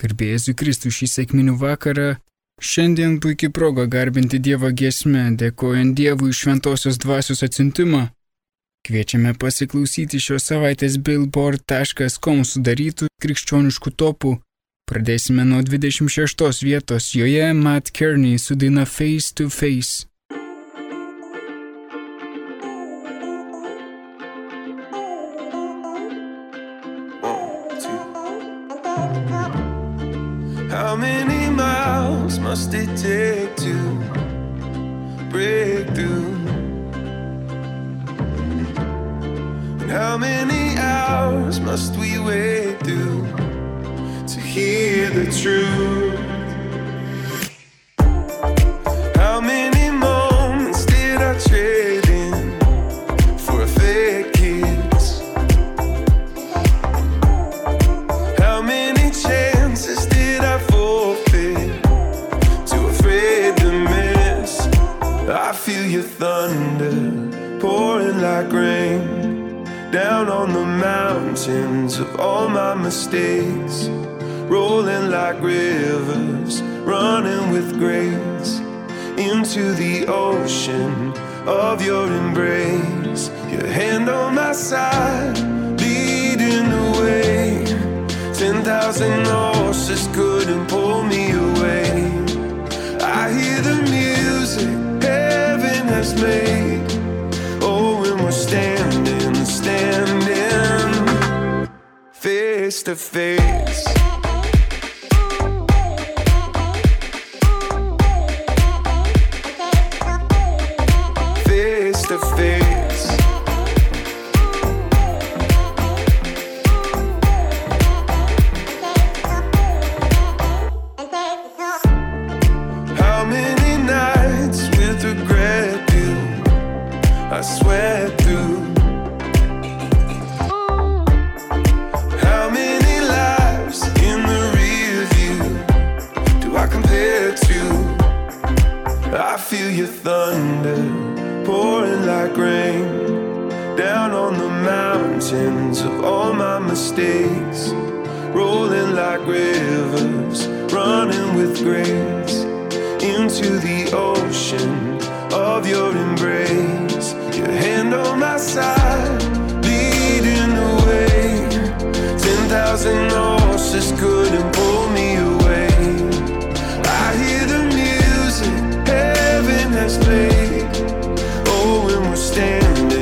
Garbė Jėzui Kristui šį sekminių vakarą. Šiandien puikiai proga garbinti Dievą giesme, dėkojant Dievui šventosios dvasios atsiuntimą. Kviečiame pasiklausyti šios savaitės Billboard.com sudarytų krikščioniškų topų. Pradėsime nuo 26 vietos, joje Matt Kearney su daina Face to Face. How many miles must it take to break through? And how many hours must we wait through to hear the truth? How many moments did I trade in for a fake kiss? How many chances did I forfeit, too afraid to miss? I feel your thunder pouring like rain down on the mountains of all my mistakes, rolling like rivers, running with grace into the ocean of your embrace. Your hand on my side, leading the way. 10,000 horses couldn't pull me away. I hear the music heaven has made. Oh, when we're standing face to face. Face to face. How many nights with regret do I sweat through? How many lives in the rear view do I compare to? I feel your thunder pouring like rain down on the mountains of all my mistakes, rolling like rivers, running with grace into the ocean of your embrace. Your hand on my side, leading the way. 10,000 horses couldn't pull me away. I hear the music heaven has played. Oh, when we're standing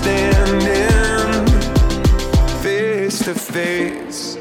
face to face.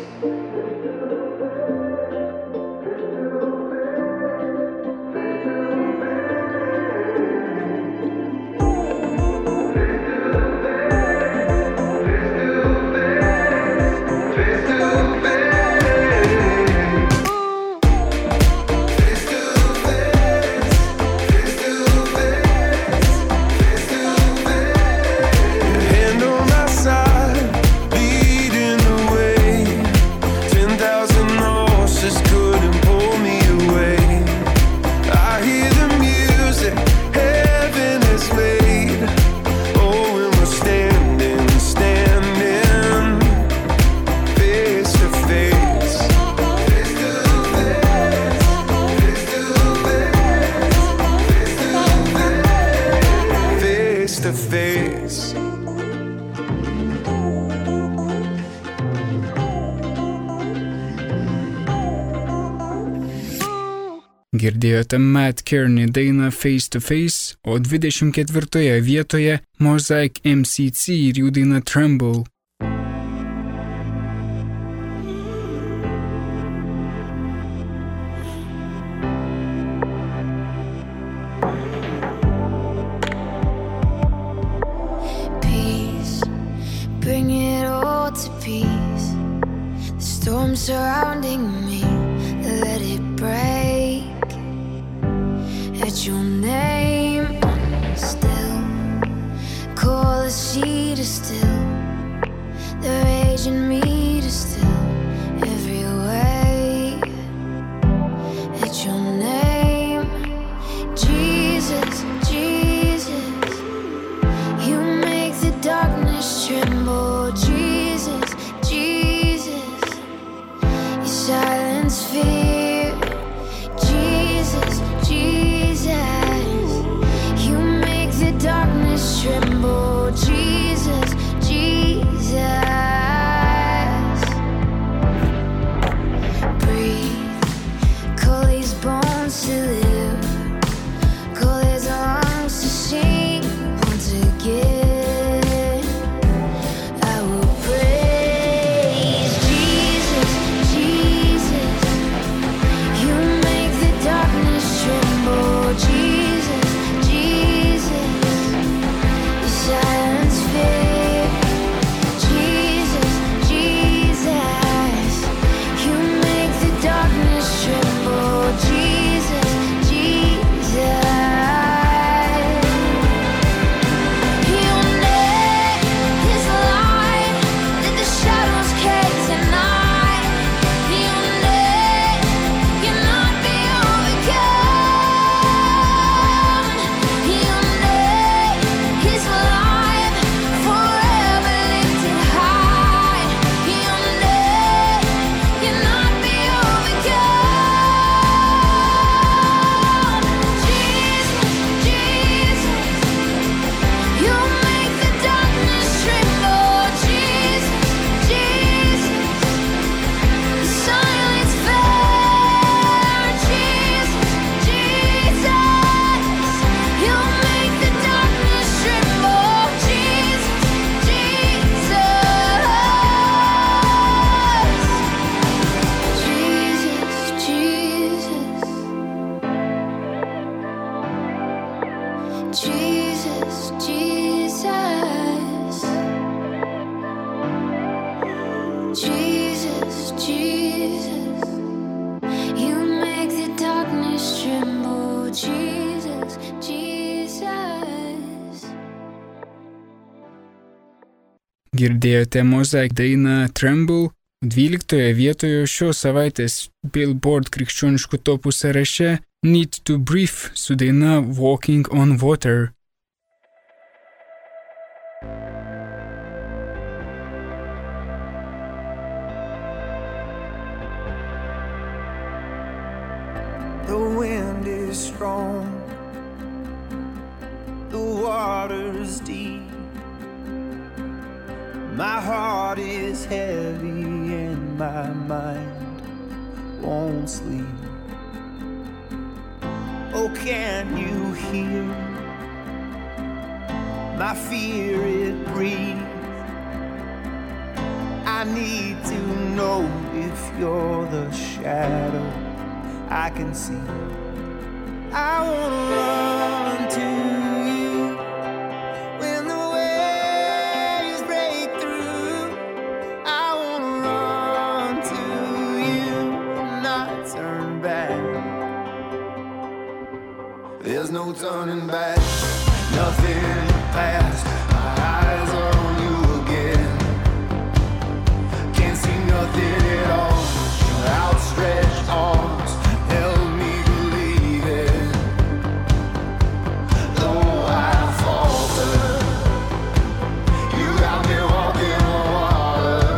Girdėjote Matt Kearney dainą Face to Face, o 24 vietoje Mosaic MCC ir jų daina Tremble. Peace, bring it all to peace. The storm surrounding me, let it break. At your name, still call the sea to still, the rage in me to still every way. At your name, Jesus, Jesus, you make the darkness tremble. Jesus, Jesus, you silence silence fear. Jesus, Jesus, you make the darkness tremble. Jesus, Jesus, breathe, call these bones to live, call his lungs to sing once again. I will praise Jesus, Jesus, you make the darkness tremble. Jesus, Jesus, you silence fear. Jesus, Jesus, you make the darkness tremble. Jesus, Jesus, your name is light, let the shadows cave tonight. Your name cannot be overcome. Your name is light, forever lifted high. Your name cannot be overcome. Jesus, Jesus, you make the darkness tremble. Jesus, Jesus, the silence fair. Jesus, Jesus, you make the darkness tremble. Jesus, Jesus, Jesus, Jesus, Jesus, you make the darkness tremble. Jesus, Jesus. Girdėjote Mosaic dainą Tremble 12 vietoje šios savaitės Billboard krikščioniškų topų sąraše Need to Breathe su daina Walking on Water. The wind is strong, the water's deep. My heart is heavy and my mind won't sleep. Oh, can you hear my fear it breathes? I need to know if you're the shadow I can see. I wanna run to you when the waves break through. I wanna run to you and not turn back. There's no turning back, nothing in the past. My eyes are on you again. Can't see nothing at all. Your outstretched arms help me believe it. Though I falter, you got me walking on water.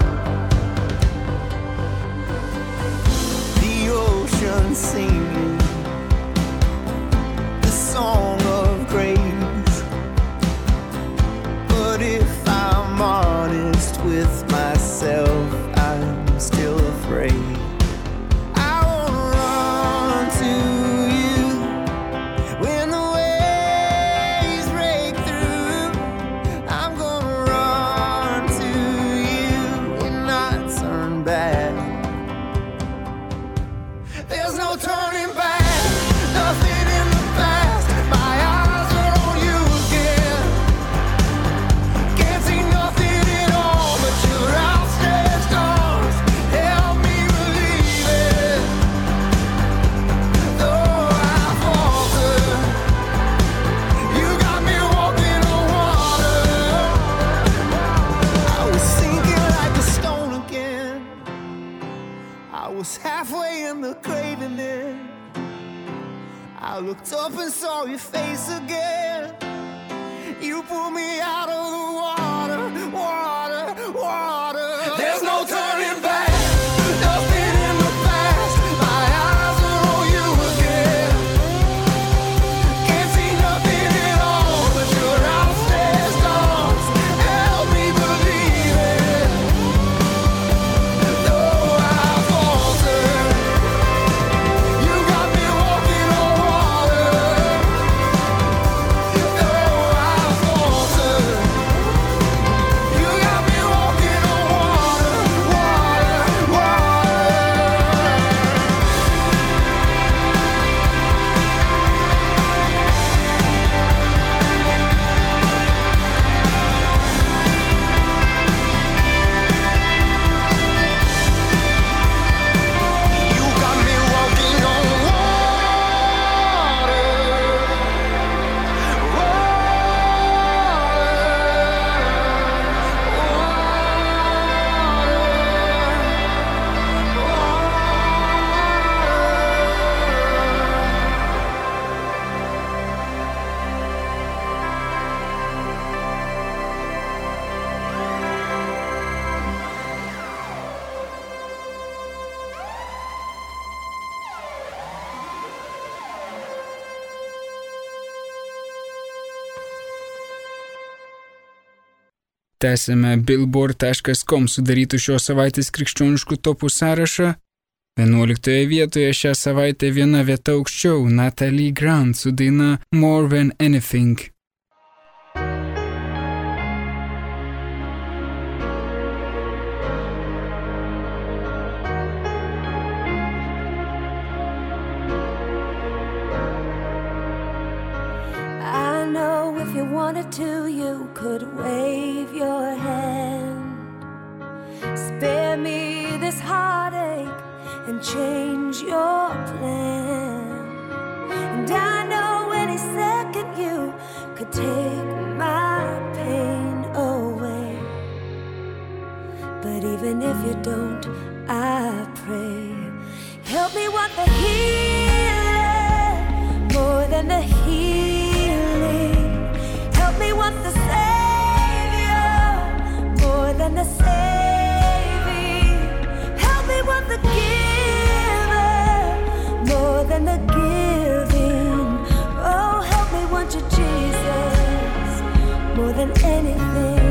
The ocean singing the song of grace. But if I'm honest with myself, I'm still afraid. I wanna run to you when the waves break through. I'm gonna run to you and not turn back. There's no turning back, nothing in the past. My eyes are on you again. Can't see nothing at all but your outstretched arms help me believe it. Though I falter, you got me walking on water. I was sinking like a stone again. I was halfway in the grave and then I looked up and saw your face again. You pulled me out of the water, water, water. There's no turning back, nothing in the past. Tęsime Billboard.com sudarytų šios savaitės krikščioniškų topų sąrašą. 11 vietoje šią savaitę viena vieta aukščiau Natalie Grant su daina More Than Anything. I know if you wanted to, you could wave your hand. Spare me this heartache and change your plan. And I know any second you could take my pain away. But even if you don't, I pray, help me want the healing more than the healing. Help me want the Savior more than the saving. Help me want the giver more than the giving. Oh, help me want you, Jesus, more than anything.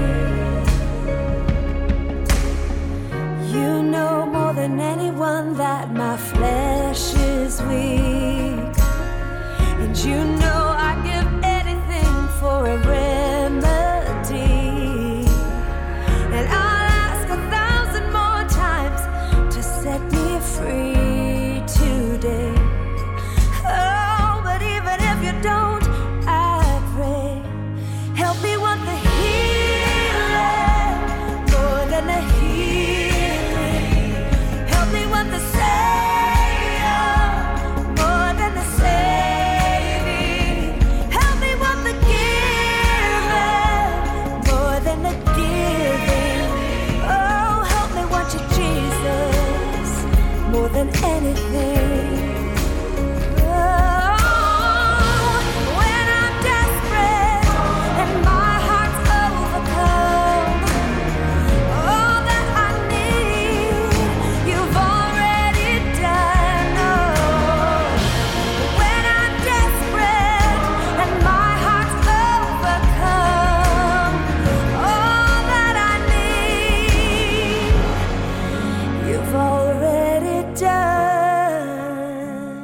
You know more than anyone that my flesh is weak. And you know I'd give anything for a remedy. And I'll ask 1,000 more times to set me free today. Oh, but even if you don't, I pray, help me want the healing more than the healing. Help me want the Savior more than the saving. Help me want the giver more than the giving. Oh, help me want you, Jesus, more than anything. Oh, when I'm desperate and my heart's overcome, all that I need, you've already done. Oh, when I'm desperate and my heart's overcome, all that I need, you've already done.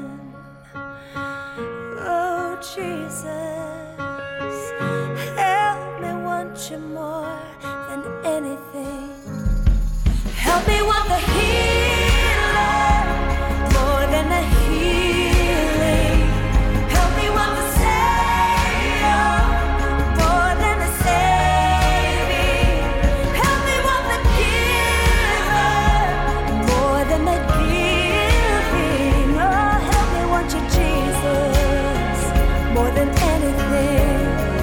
Oh, Jesus, help me want you more than anything. Help me want the healing more than the healing. Help me want the Savior more than the saving. Help me want the giver more than the giving. Oh, help me want you, Jesus, more than anything.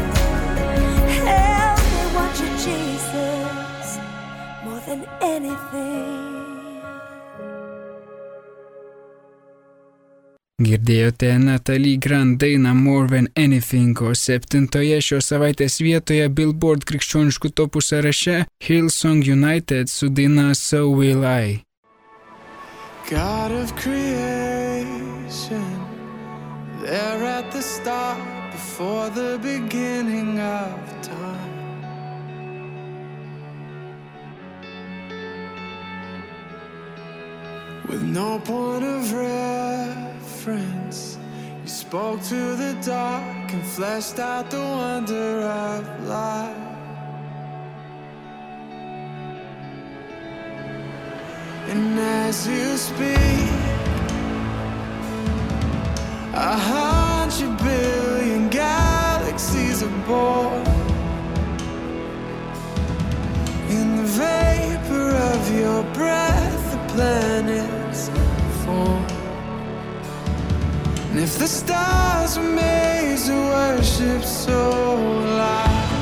Help me want you, Jesus, more than anything. Girdėjote Natalie Grant dainą More Than Anything, o 7 šios savaitės vietoje Billboard krikščioniškų topų sąraše Hillsong United su daina So Will I. God of creation, there at the start, before the beginning of time. With no point of reference, you spoke to the dark and fleshed out the wonder of life. And as you speak, 100 billion galaxies are born. In the vapor of your breath, the planets form. And if the stars were made to worship, so will I.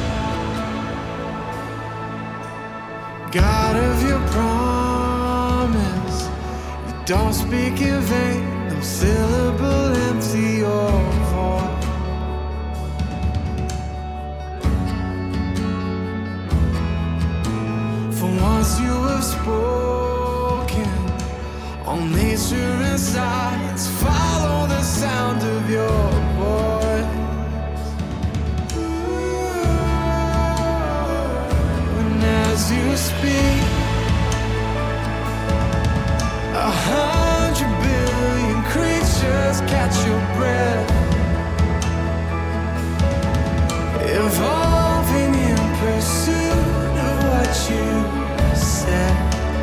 God of your promise, you don't speak in vain, no syllable empty or void. For once you have spoken, all nature and science follow the sound of your voice. When speak, 100 billion creatures catch your breath, evolving in pursuit of what you said.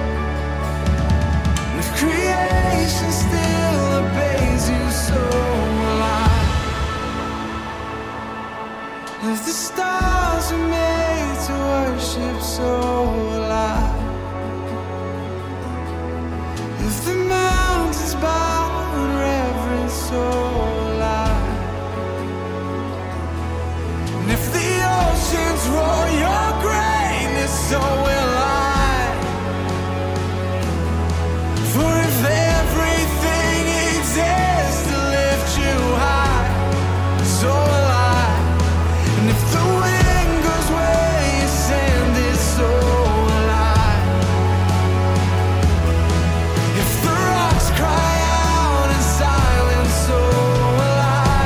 And if creation still obeys you, so will I. If the stars are made to worship, so will I. If the mountains bow in reverence, so will I. And if the oceans roar your greatness, so will I. For if everything exists to lift you high, so will I. And if the wind goes where you send it, so will I. If the rocks cry out in silence, so will I.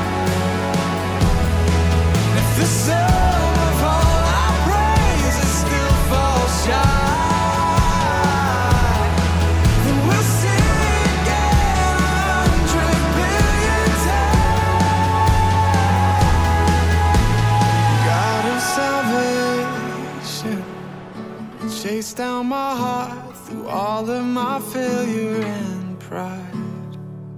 And if the sum of all our praises still falls shy, then we'll sing again 100 billion times. God of salvation, chase down my heart through all of my failure and pride.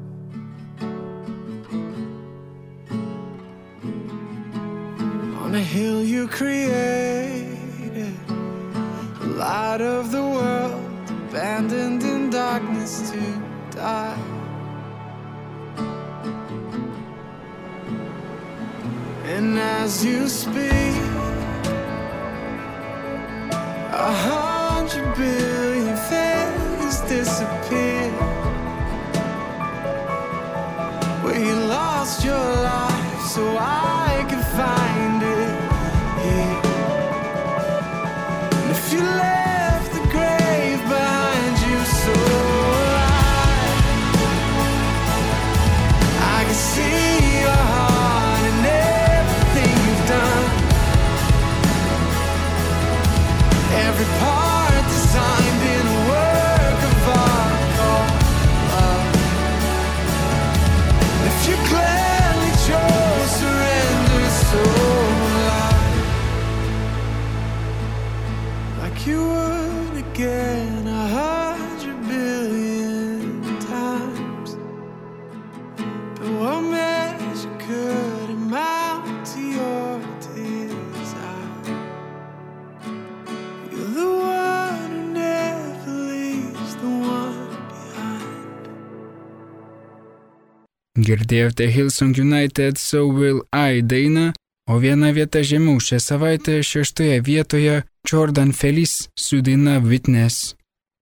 On a hill you created, the light of the world, abandoned in darkness to die. And as you speak, 100 billion failures disappear. Where you lost your life so I could find it here. And if you left the grave behind you, so I can see your heart in everything you've done. Every part designed in a work of art called love. If you gladly chose surrender, so alive, like you would again 100 billion times. But what measure could amount to your desire? You're the one who never leaves the one behind. Girdėjote Hillsong United So Will I dainą, o viena vieta žemiau šią savaitę 6 vietoje Jordan Feliz su daina Witness.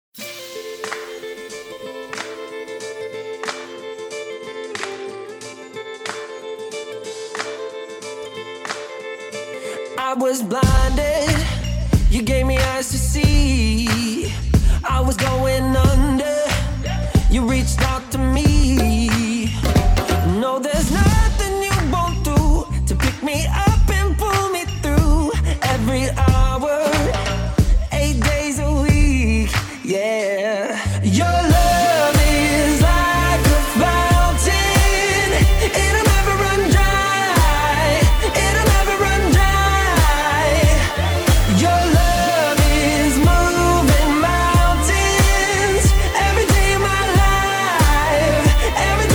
I was blinded, you gave me eyes to see. I was going under, you reached out to me. No, there's nothing you won't do to pick me up and pull me through. Every hour, 8 days a week, yeah. Your love is like a fountain, it'll never run dry, it'll never run dry. Your love is moving mountains every day of my life, every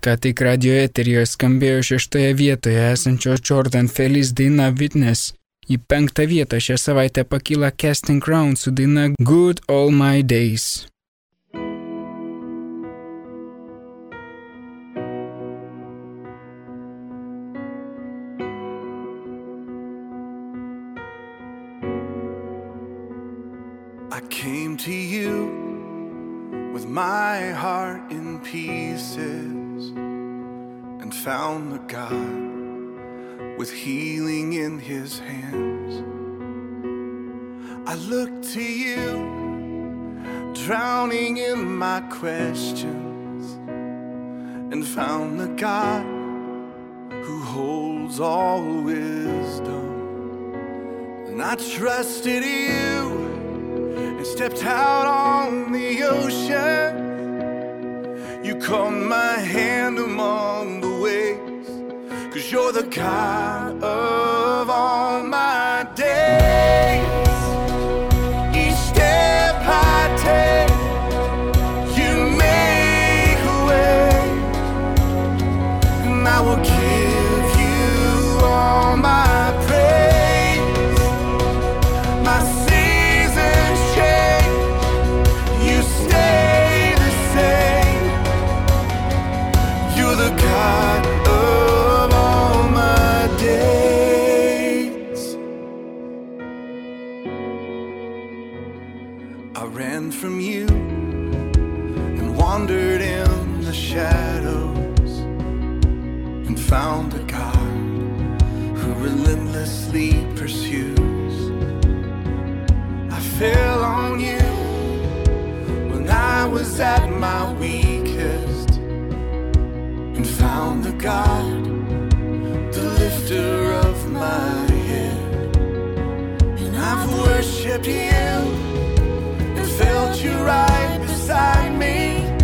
Ką tik radio eterijoje skambėjo 6 vietoje esančio Jordan Feliz daina Witness. Į 5 vietą šią savaitę pakyla Casting Crowns su daina Good All My Days. I came to you with my heart in pieces and found the God with healing in his hands. I looked to you, drowning in my questions, and found the God who holds all wisdom. And I trusted you and stepped out on the ocean. You caught my hand among the waves, 'cause you're the God of all my days. Each step I take, you make a way, and I will give you all my praise. My seasons change, you stay the same. You're the God of all my days. I ran from you and wandered in the shadows, and found a God who relentlessly pursues. I fell on you when I was at my weakest, and found the God, the lifter of my head. And I've worshipped you and felt you right beside me.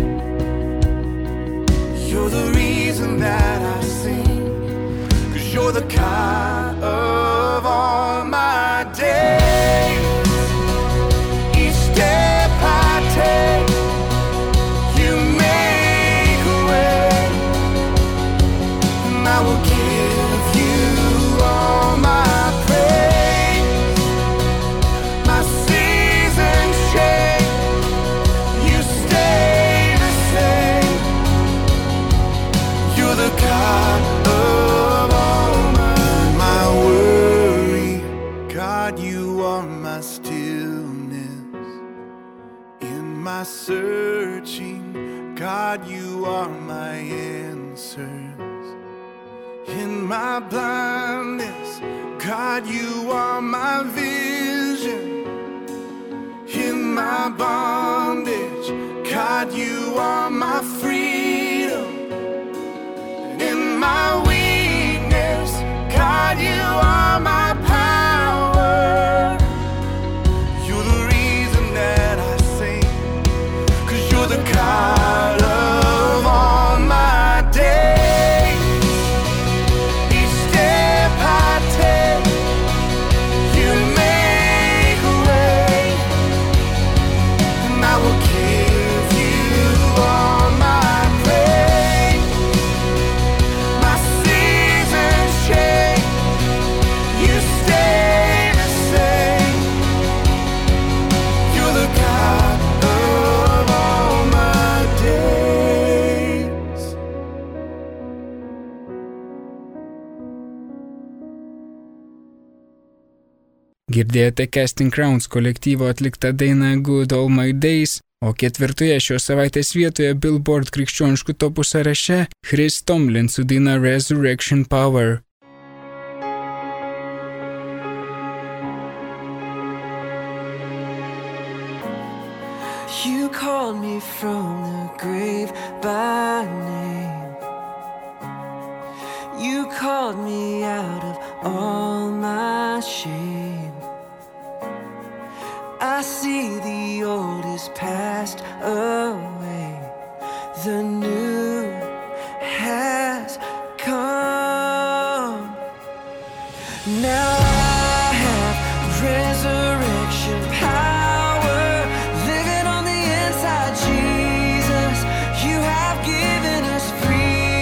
You're the reason that I sing, 'cause you're the God of all my days. Each step I take, you make a way, and I will give you all my praise. My seasons change, you stay the same. You're the God of all my worry. God, you are my stillness. In my searching, God, you are my answers. In my blindness, God, you are my vision. In my bondage, God, you are my freedom. In my weakness, God, you are my power. You're the reason that I sing, 'cause you're the God of all my days. Each step I take, you make a way, and I will give you all my praise. My seasons change, you stay the same. You're the God of all my days. Girdėjote Casting Crowns kolektyvo atliktą dainą Good All My Days, o 4 šios savaitės vietoje Billboard krikščioniškų topų sąraše Chris Tomlin su daina Resurrection Power. You called me from the grave by name. You called me out of all my shame. I see the old is passed away, the new has come. Now I have resurrection power living on the inside, Jesus. You have given us freedom.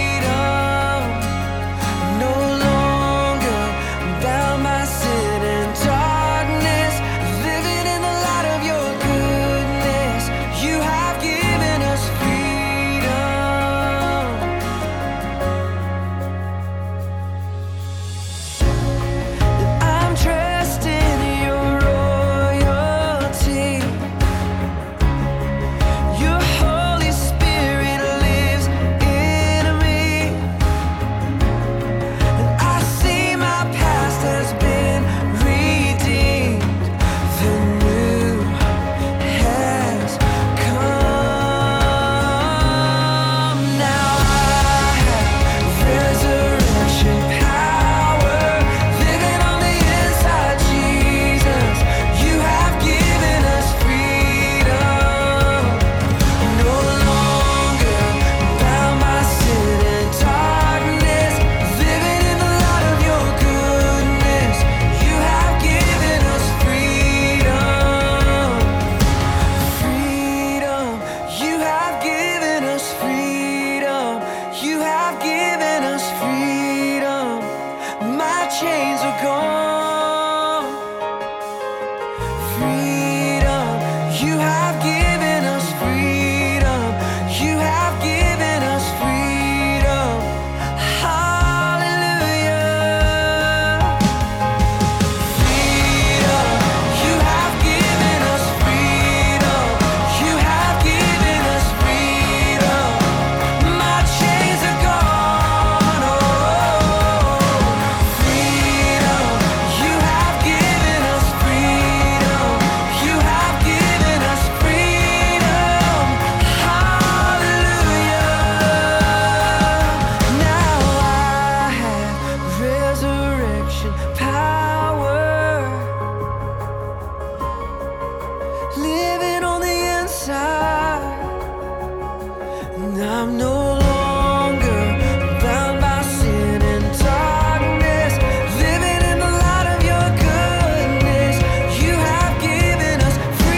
I'm no longer bound by sin and darkness, living in the light of your goodness. You have given us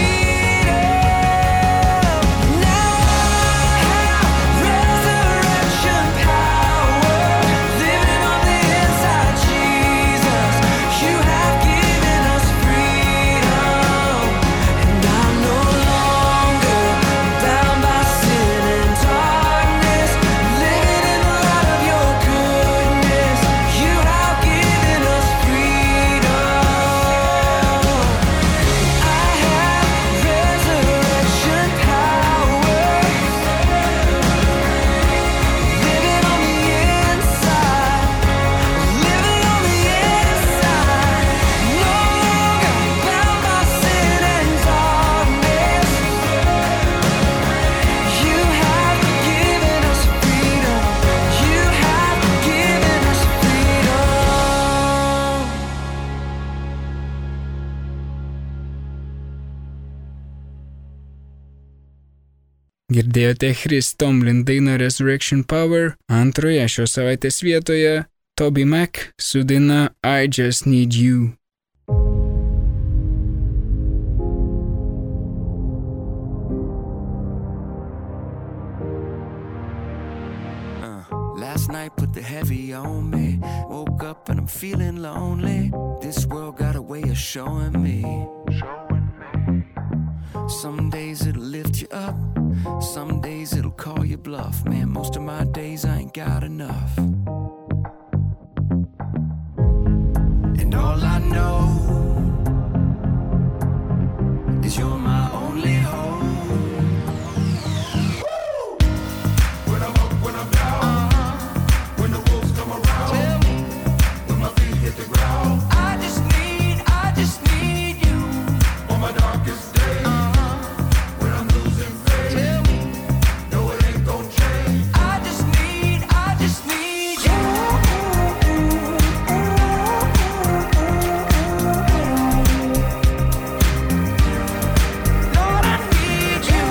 freedom. Now I have resurrection power, living on the inside, Jesus. You have given us freedom, and I'm no longer bound by sin and darkness, living in the light of your goodness. You have given us freedom. I have resurrection power, living on the inside, living on the inside. No longer bound by sin and darkness. You have given us freedom. You have given us freedom. Girdėjote Chris Tomlin dainą Resurrection Power, antroje šios savaitės vietoje Toby Mac su daina I Just Need You. Last night put the heavy on me. Woke up and I'm feeling lonely. This world got a way of showing me. Some days it'll lift you up, some days it'll call you bluff. Man, most of my days I ain't got enough. And all I know is you're my only hope. When I'm up, when I'm down, when the wolves come around, when my feet hit the ground, I just need you on my darkest day. When I'm losing faith, no it ain't gon' change. I just need you. Lord, I need you.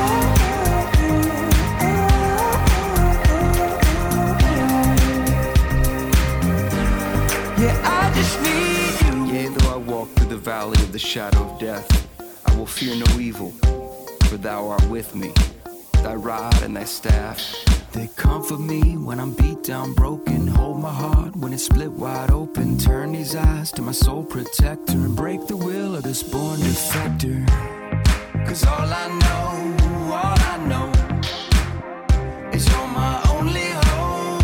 Yeah, I just need you. Yea, though I walk through the valley of the shadow of death, I will fear no evil, for thou art with me. Thy rod and thy staff, they comfort me when I'm beat down, broken. Hold my heart when it's split wide open. Turn these eyes to my soul protector and break the will of this born defector. 'Cause all I know is you're my only hope.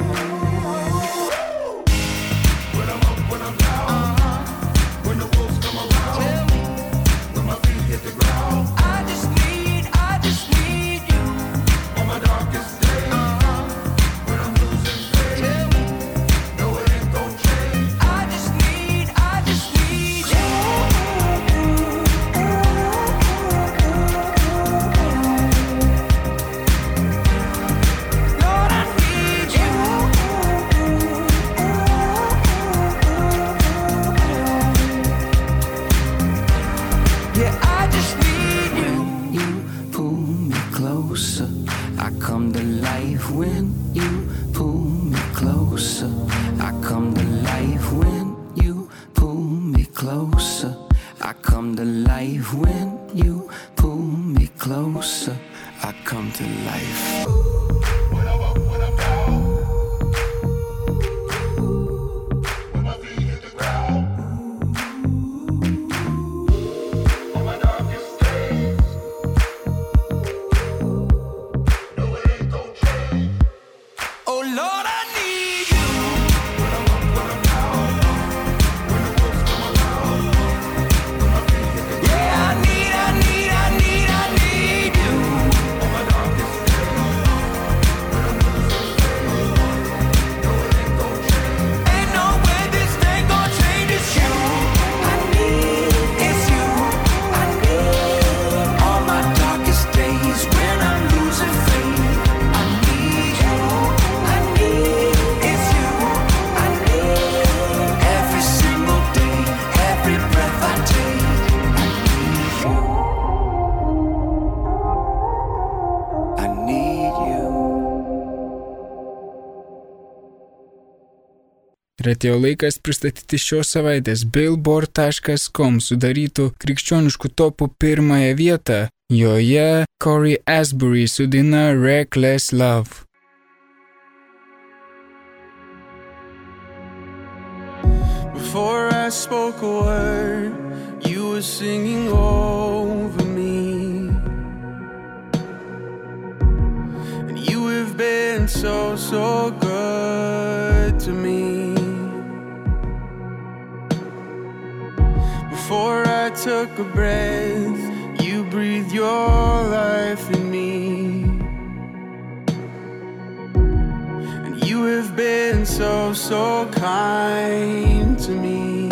When I'm up, when I'm down, when the wolves come around, when my feet hit the ground, I just need you on my darkest day. When I'm losing faith, no it ain't gon' change. I just need you. Lord, I need you. Yeah, I just need you. When you pull me closer, I come to life. When you pull me closer, I come to life. When you pull me closer, I come to life. When you pull me closer, I come to life. When I'm up, when I'm down, when my feet hit the ground, on my darkest days, no it ain't gon' change. Oh Lord, I need you. When I'm up, when I'm down, when the wolves come around, when my feet hit the ground. Yeah, I need you. On my darkest days, Ir atėjo laikas pristatyti šios savaitės Billboard.com sudarytų krikščioniškų topų pirmąją vietą. Joje Corey Asbury su daina Reckless Love. Before I spoke a word, you were singing over me. And you have been so, so good to me. Before I took a breath, you breathed your life in me. And you have been so, so kind to me.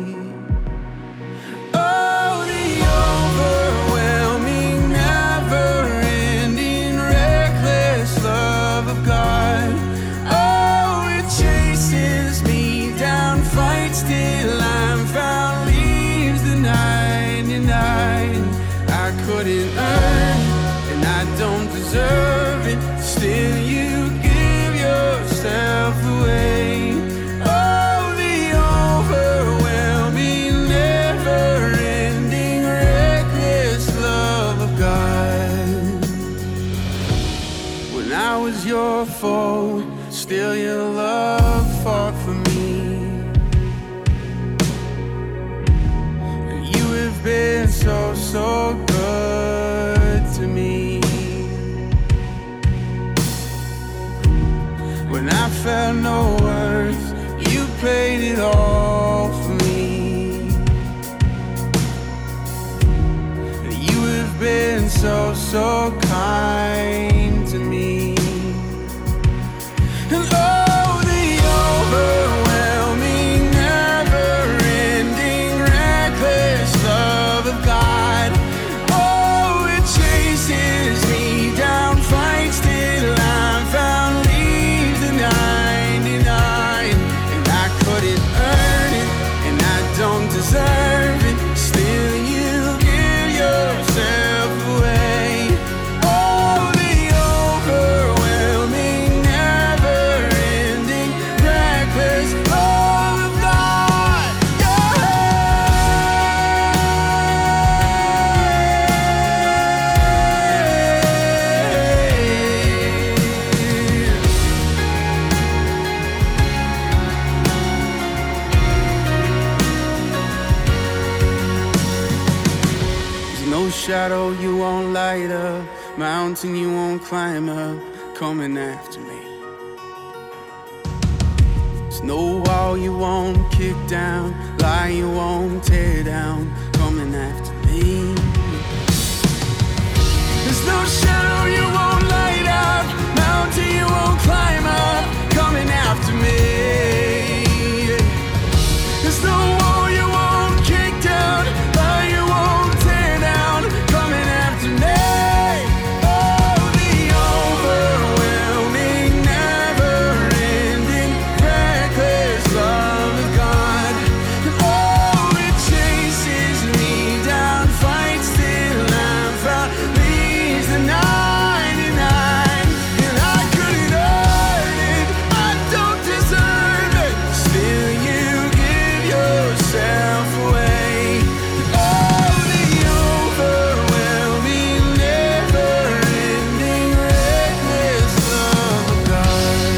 Oh, the overwhelming, never-ending, reckless love of God. Oh, it chases me down, fights till I'm found, leaves the 99. I couldn't earn it, and I don't deserve it. Still, you give yourself away. Oh, the overwhelming, never-ending, reckless love of God. When I was your foe, still your love fought for me. And you have been so, so good to me. When I felt no worth, you paid it all for me. And you have been so, so kind to me. And oh, the overwhelming, never-ending, reckless love of God. Oh, it chases me down, fights till I'm found, leaves the 99. And I couldn't earn it, and I don't deserve it. Still, you give yourself away. Oh, the overwhelming, never-ending, reckless love of God. There's no shadow you won't light up, mountain you won't climb up, coming after me. There's no wall you won't kick down, lie you won't tear down, coming after me. There's no shadow you won't light up, mountain you won't climb up, coming after me. There's no wall you won't kick down, lie you won't tear down, coming after me. Oh, the overwhelming, never-ending, reckless love of God. And oh, it chases me down, fights till I'm found, leaves the 99. And I couldn't earn it, I don't deserve it. Still, you give yourself away. Oh, the overwhelming, never-ending, reckless love of God.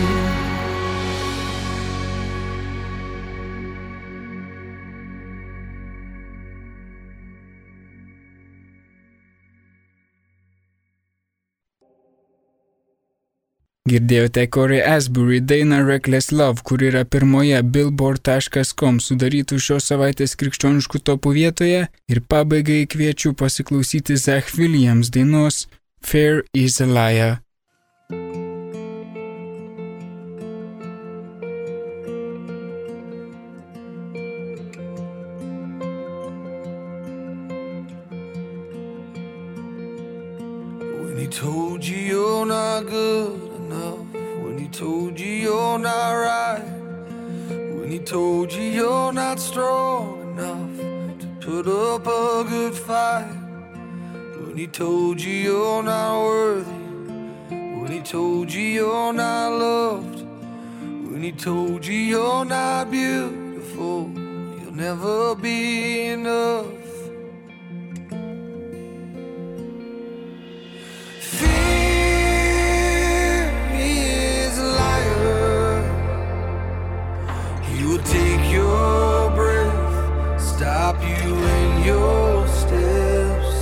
Girdėjote Corey Asbury dainą Reckless Love, kur yra pirmoje Billboard.com sudarytų šios savaitės krikščioniškų topų vietoje, ir pabaigai kviečiu pasiklausyti Zach Williams dainos Fear is a Liar. When he told you you're not good enough, when he told you you're not right, when he told you you're not strong enough to put up a good fight, when he told you you're not worthy, when he told you you're not loved, when When he told you you're not beautiful, you'll never be enough. Fear, he is a liar. He will take your breath, stop you in your steps.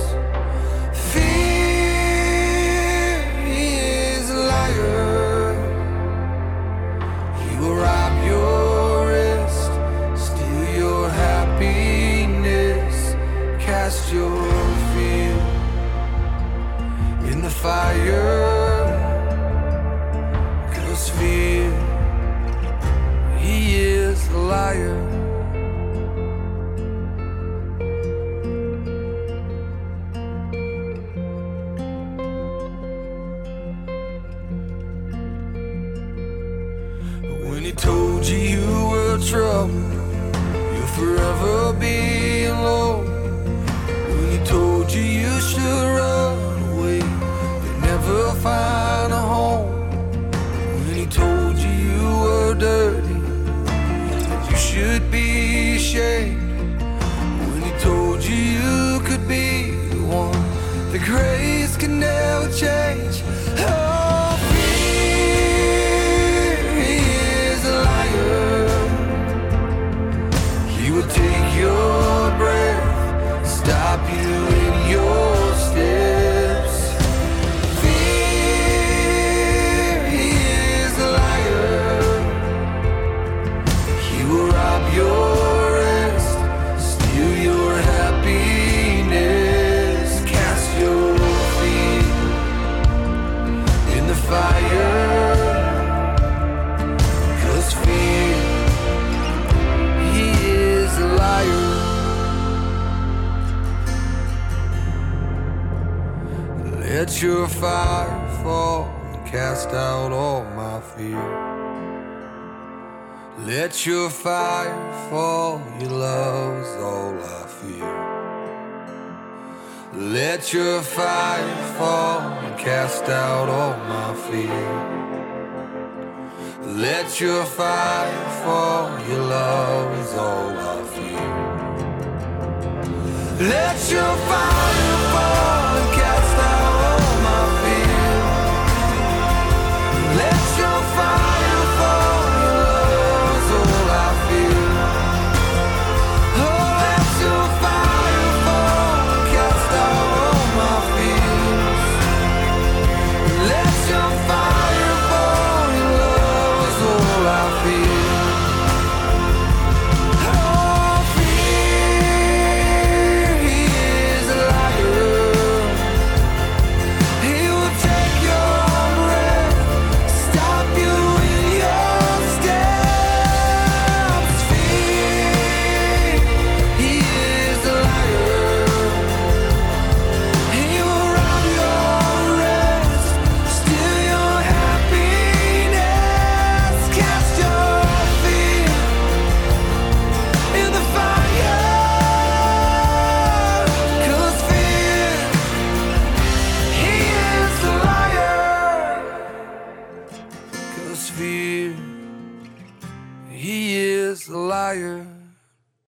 Fear, he is a liar. He will rob your rest, steal your happiness, cast your fear in the fire. 'Cause fear, he is a liar. When he told you you were trouble, you'll forever be alone. When he told you you should run away, you'll never find a home. When he told you you were dirty, that you should be ashamed. When he told you you could be the one that grace can never change. Oh, fear, he is a liar. He will take your breath, stop you in your steps. Fear, he is a liar. He will rob your rest, steal your happiness, cast your feet in the fire. 'Cause fear, he is a liar. Let your fire fall and cast out all my fear. Let your fire fall, your love is all I fear. Let your fire fall and cast out all my fear. Let your fire fall, your love is all I fear. Let your fire fall and cast out all my fear. Let your fire fall, your love is all I feel. Oh, let your fire fall and cast out all my fears. Let your fire fall, your love is all I feel. Oh, fear, he is a liar. He will take your breath, stop you in your steps. Fear, he is a liar. He will rob your rest, steal your happiness, cast your fear in the fire. 'Cause fear, he is a liar. 'Cause fear, he is a liar.